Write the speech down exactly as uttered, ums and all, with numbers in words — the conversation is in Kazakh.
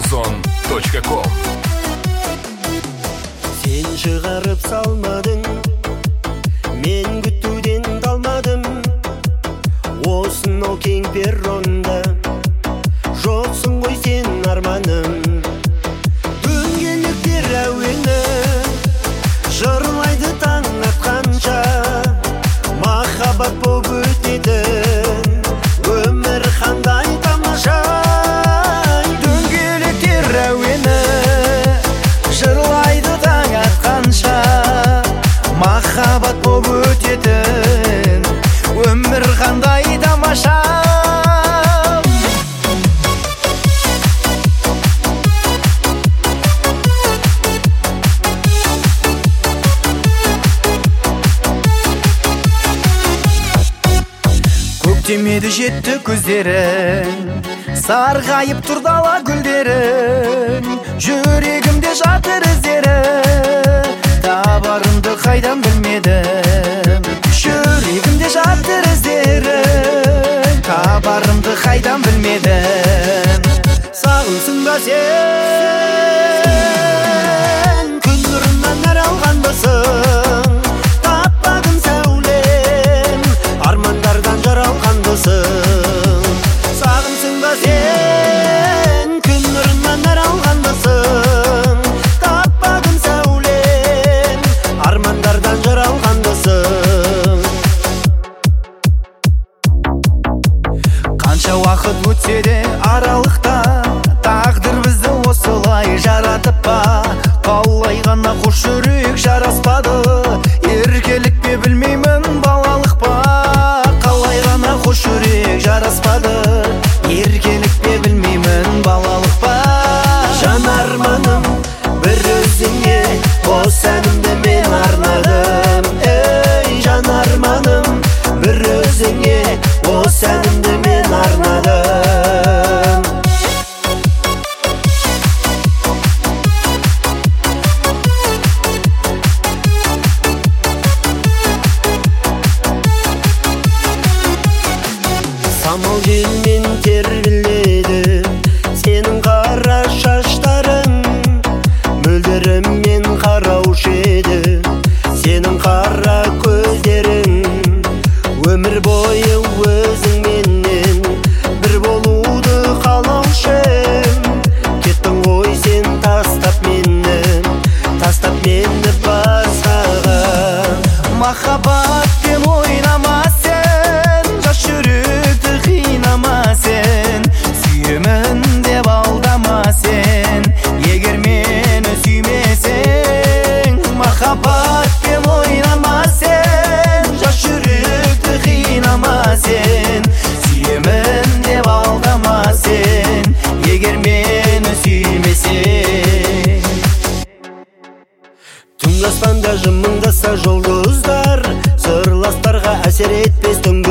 радиозон точка ком. Сен шығарып салмадың, мен күтуден талмадым. Осынау кең перронда жоқсың ғой сен арманым. Дөңгелектер әуені жырлайды таң атқанша, махаббат боп өтетін өмір қандай тамаша. Дөңгелектер әуені жырлайды таң атқанша, махаббат боп өтетін өмір қандай тамаша. Көктемеді жетті көздерің, сарғайып тұр дала гүлдерің. Жүрегімде жатыр іздері, табарымды қайдан білмедім. Жүрегімде жатыр іздері, табарымды қайдан білмедім. Сағынсың ба сен, күн нұрынан нәр алғанбысың. Таппадым сәулем, армандардан жаралғанбысың. Сағынсың ба сен, күн нұрынан нәр алғанбысың. Таппадым сәулем, армандардан жаралғанбысың. Қанша уақыт өтсе де аралықта, тағдыр бізді осылай жаратып па. Қалай ғана қош жүрек жараспады, еркелік пе білмеймін балалық па. Қалай ғана қош жүрек жараспады, еркелік пе білмеймін балалық па. Жан арманым бір өзіңе, қос әнімді мен арнадым. Ей жан арманым бір өзіңе, қос әнімді мен арнадым. Самал желмен тербеледі сенің қара шаштарың, мөлдіріммен қараушы еді сенің қара көздерің. Өмір бойы өзіңменен бір болуды қалаушым. Кеттің ғой сен тастап мені, тастап мені басқаға. Махаббатпен ойнама сен, жас жүректі қинама сен. Сүйемін деп алдама сен, егер мені сүймесең. Махаббатпен ойнама сен, жас жүректі қинама сен. Сүйемін деп алдама сен, егер мені сүймесең. Түнгі аспанда жымыңдаса жұлдыздар, сырластарға әсер етпес түнгі